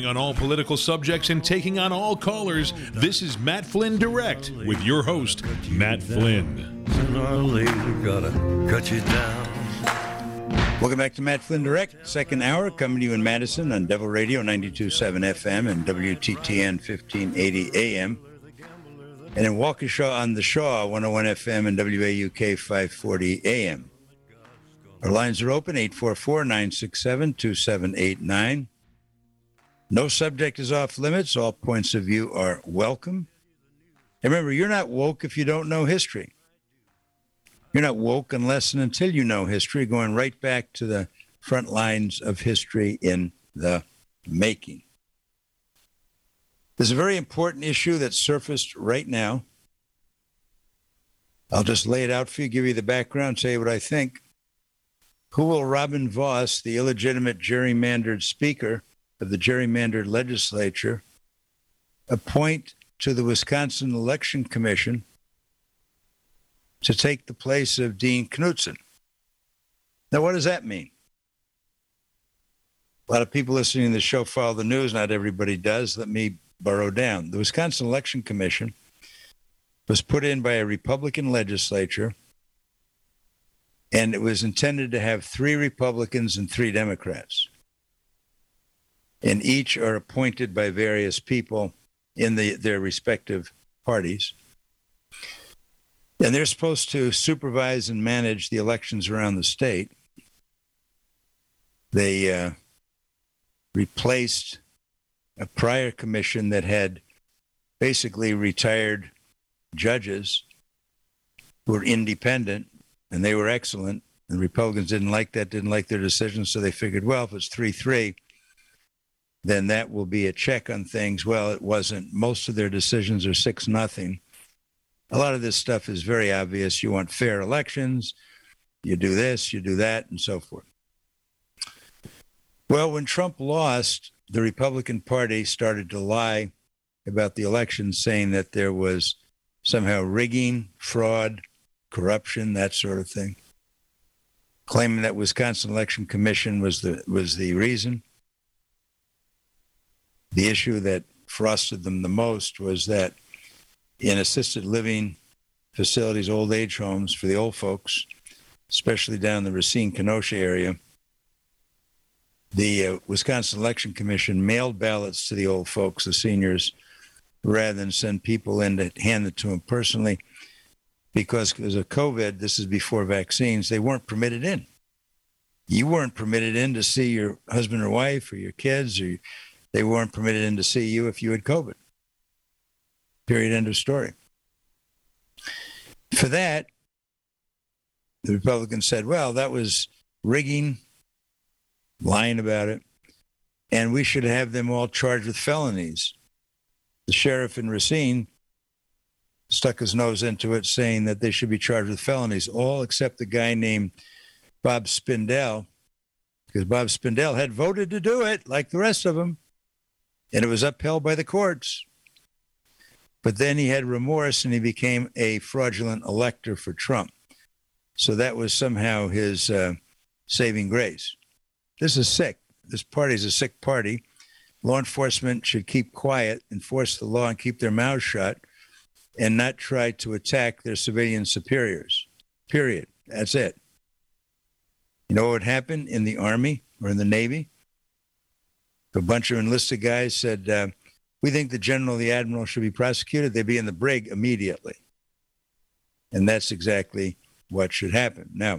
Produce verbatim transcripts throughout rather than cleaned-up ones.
Covering on all political subjects and taking on all callers, this is Matt Flynn Direct with your host, Matt Flynn. Sooner or later, gotta cut you down. Welcome back to Matt Flynn Direct, second hour, coming to you in Madison on Devil Radio ninety-two point seven F M and W T T N fifteen eighty A M. And in Waukesha on the Shaw, one oh one F M and W A U K five forty A M. Our lines are open, eight four four, nine six seven, two seven eight nine. No subject is off limits. All points of view are welcome. And remember, you're not woke if you don't know history. You're not woke unless and until you know history, going right back to the front lines of history in the making. There's a very important issue that surfaced right now. I'll just lay it out for you, give you the background, tell you what I think. Who will Robin Vos, the illegitimate gerrymandered speaker of the gerrymandered legislature, appoint to the Wisconsin Election Commission to take the place of Dean Knudsen? Now, what does that mean? A lot of people listening to the show follow the news. Not everybody does. Let me burrow down. The Wisconsin Election Commission was put in by a Republican legislature, and it was intended to have three Republicans and three Democrats. And each are appointed by various people in the, their respective parties. And they're supposed to supervise and manage the elections around the state. They uh, replaced a prior commission that had basically retired judges who were independent, and they were excellent. And the Republicans didn't like that, didn't like their decisions, so they figured, well, if it's three three, then that will be a check on things. Well, it wasn't. Most of their decisions are six nothing. A lot of this stuff is very obvious. You want fair elections, you do this, you do that, and so forth. Well, when Trump lost, the Republican Party started to lie about the election, saying that there was somehow rigging, fraud, corruption, that sort of thing, claiming that Wisconsin Election Commission was the was the reason. The issue that frosted them the most was that in assisted living facilities, old age homes for the old folks, especially down in the Racine-Kenosha area, the uh, Wisconsin Election Commission mailed ballots to the old folks, the seniors, rather than send people in to hand it to them personally, because because of COVID, this is before vaccines, they weren't permitted in. You weren't permitted in to see your husband or wife or your kids, or they weren't permitted in to see you if you had COVID. Period, end of story. For that, the Republicans said, well, that was rigging, lying about it, and we should have them all charged with felonies. The sheriff in Racine stuck his nose into it, saying that they should be charged with felonies, all except the guy named Bob Spindell, because Bob Spindell had voted to do it, like the rest of them, and it was upheld by the courts. But then he had remorse and he became a fraudulent elector for Trump. So that was somehow his uh, saving grace. This is sick. This party is a sick party. Law enforcement should keep quiet, enforce the law, and keep their mouths shut, and not try to attack their civilian superiors. Period. That's it. You know what would happen in the Army or in the Navy? A bunch of enlisted guys said, uh, we think the general or the admiral should be prosecuted. They'd be in the brig immediately. And that's exactly what should happen. Now,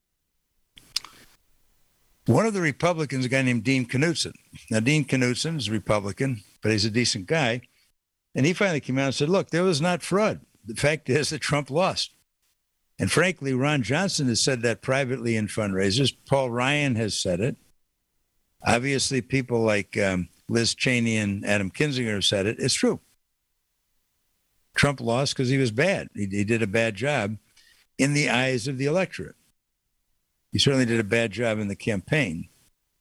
one of the Republicans, a guy named Dean Knudsen. Now, Dean Knudsen is a Republican, but he's a decent guy. And he finally came out and said, look, there was not fraud. The fact is that Trump lost. And frankly, Ron Johnson has said that privately in fundraisers. Paul Ryan has said it. Obviously, people like um, Liz Cheney and Adam Kinzinger have said it. It's true. Trump lost because he was bad. He, he did a bad job in the eyes of the electorate. He certainly did a bad job in the campaign.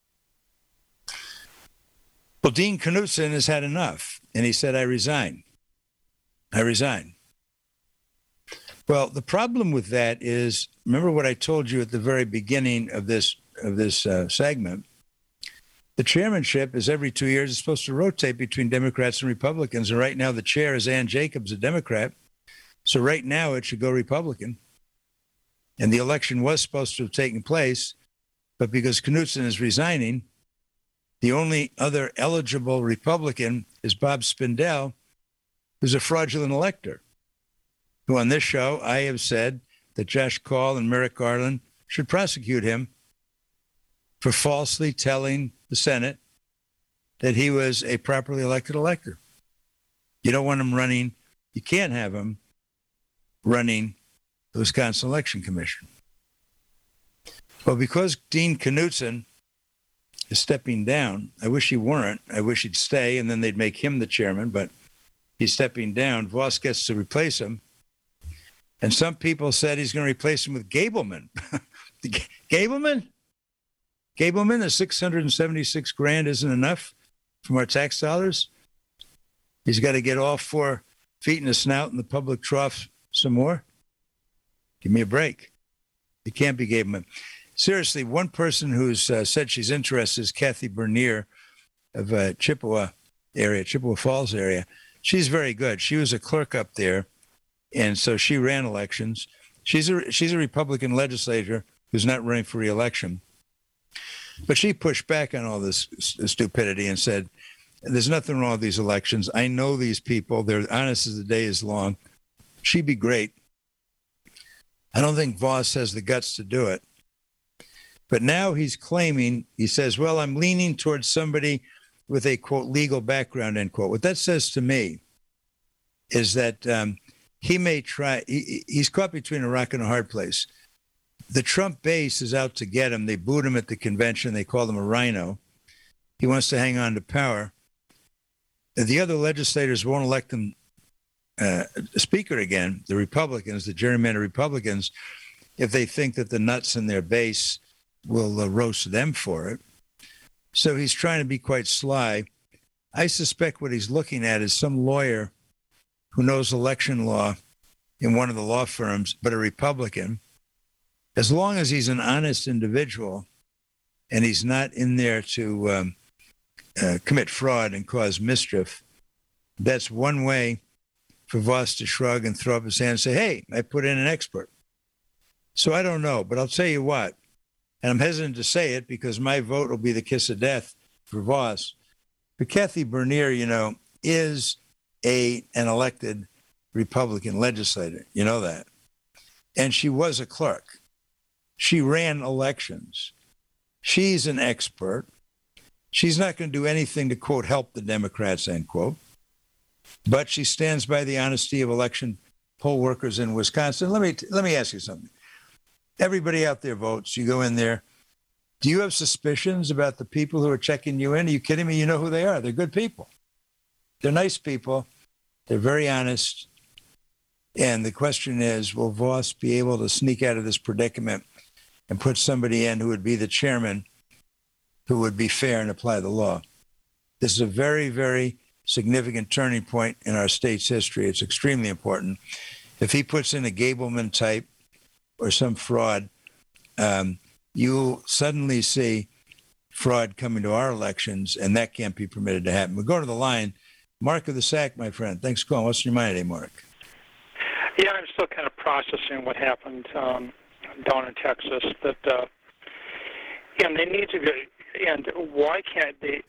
Well, Dean Knudsen has had enough, and he said, I resign. I resign. Well, the problem with that is, remember what I told you at the very beginning of this of this uh, segment, The chairmanship is every two years. It's supposed to rotate between Democrats and Republicans. And right now the chair is Ann Jacobs, a Democrat. So right now it should go Republican. And the election was supposed to have taken place, but because Knudsen is resigning, the only other eligible Republican is Bob Spindell, who's a fraudulent elector, who on this show I have said that Josh Kaul and Merrick Garland should prosecute him for falsely telling the Senate that he was a properly elected elector. You don't want him running, you can't have him running the Wisconsin Election Commission. Well, because Dean Knudsen is stepping down, I wish he weren't. I wish he'd stay, and then they'd make him the chairman, but he's stepping down. Voss gets to replace him. And some people said he's going to replace him with Gableman. Gableman? Gableman, the six hundred seventy-six grand isn't enough from our tax dollars. He's got to get all four feet in the snout in the public trough some more. Give me a break. It can't be Gableman. Seriously, one person who's uh, said she's interested is Kathy Bernier of uh, Chippewa area, Chippewa Falls area. She's very good. She was a clerk up there, and so she ran elections. She's a she's a Republican legislator who's not running for re-election. But she pushed back on all this stupidity and said, there's nothing wrong with these elections. I know these people. They're honest as the day is long. She'd be great. I don't think Voss has the guts to do it. But now he's claiming, he says, well, I'm leaning towards somebody with a, quote, legal background, end quote. What that says to me is that um, he may try, he, he's caught between a rock and a hard place. The Trump base is out to get him. They booed him at the convention. They called him a rhino. He wants to hang on to power. The other legislators won't elect him uh, speaker again, the Republicans, the gerrymandered Republicans, if they think that the nuts in their base will uh, roast them for it. So he's trying to be quite sly. I suspect what he's looking at is some lawyer who knows election law in one of the law firms, but a Republican. As long as he's an honest individual and he's not in there to um, uh, commit fraud and cause mischief, that's one way for Voss to shrug and throw up his hand and say, hey, I put in an expert. So I don't know, but I'll tell you what, and I'm hesitant to say it because my vote will be the kiss of death for Voss. But Kathy Bernier, you know, is a an elected Republican legislator. You know that. And she was a clerk. She ran elections. She's an expert. She's not going to do anything to, quote, help the Democrats, end quote. But she stands by the honesty of election poll workers in Wisconsin. Let me let me ask you something. Everybody out there votes. You go in there. Do you have suspicions about the people who are checking you in? Are you kidding me? You know who they are. They're good people. They're nice people. They're very honest. And the question is, will Voss be able to sneak out of this predicament and put somebody in who would be the chairman, who would be fair and apply the law? This is a very, very significant turning point in our state's history. It's extremely important. If he puts in a Gableman type or some fraud, um, you'll suddenly see fraud coming to our elections, and that can't be permitted to happen. We'll go to the line. Mark of the Sac, my friend. Thanks for calling. What's in your mind today, Mark? Yeah, I'm still kind of processing what happened um, down in Texas. That uh, and they need to go. And why can't they?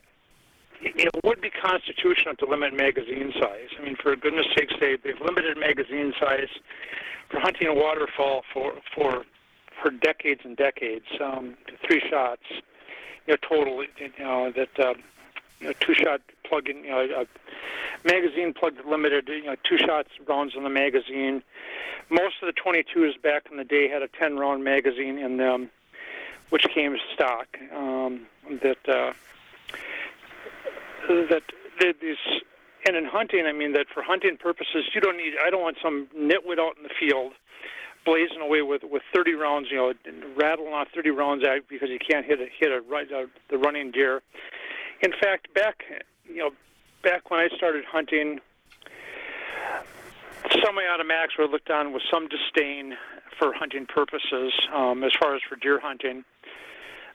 It would be constitutional to limit magazine size. I mean, for goodness sakes, they they've limited magazine size for hunting a waterfall for for for decades and decades. Um, three shots, you know, total. You know that uh, you know, two shot plug-in. You know, a magazine plug limited. You know, two shots rounds in the magazine. Most of the twenty-twos back in the day had a ten round magazine in them, which came stock. Um, that uh, that that these. And in hunting, I mean that for hunting purposes, you don't need. I don't want some nitwit out in the field, blazing away with, with thirty rounds. You know, rattling off thirty rounds out because you can't hit a hit a right uh, the running deer. In fact, back you know, back when I started hunting, semi-automatics were looked on with some disdain for hunting purposes, um, as far as for deer hunting.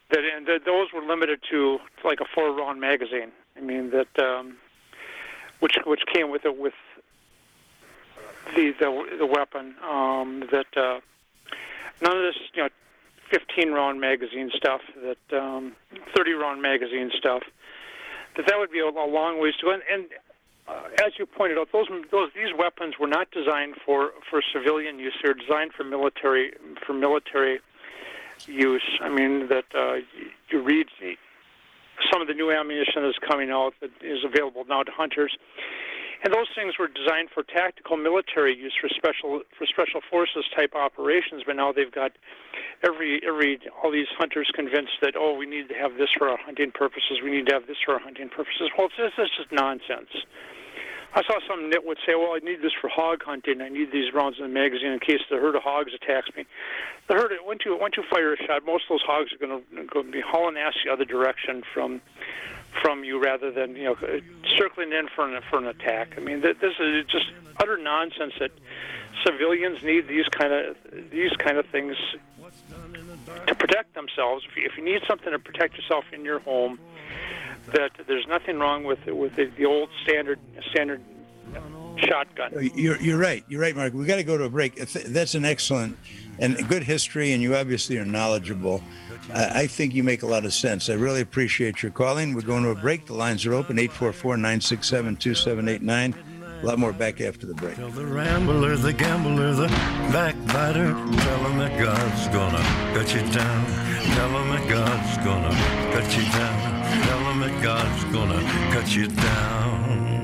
that and that those were limited to like a four-round magazine. I mean that, um, which which came with it with the the, the weapon. Um, that uh, none of this, you know, fifteen-round magazine stuff, that um, thirty-round magazine stuff. That that would be a, a long ways to go. And, and uh, as you pointed out, those those these weapons were not designed for, for civilian use. They're designed for military for military use. I mean that uh, you read some of the new ammunition that's coming out that is available now to hunters, and those things were designed for tactical military use for special for special forces type operations. But now they've got every every all these hunters convinced that, oh, we need to have this for our hunting purposes. We need to have this for our hunting purposes. Well, this is just nonsense. I saw some nitwit say, well, I need this for hog hunting. I need these rounds in the magazine in case the herd of hogs attacks me. The herd, once you, once you fire a shot, most of those hogs are going to be hauling ass the other direction from from you rather than, you know, circling in for an, for an attack. I mean, this is just utter nonsense that civilians need these kind of these kind of things to protect themselves. If you, if you need something to protect yourself in your home, that there's nothing wrong with with the, the old standard standard shotgun. You're you're right. You're right, Mark. We got to go to a break. That's an excellent and good history, and you obviously are knowledgeable. I, I think you make a lot of sense. I really appreciate your calling. We're going to a break. The lines are open, eight four four, nine six seven, two seven eight nine. A lot more back after the break. Tell the rambler, the gambler, the backbiter, tell him that God's gonna cut you down. Tell him that God's gonna cut you down. Tell him that God's gonna cut you down.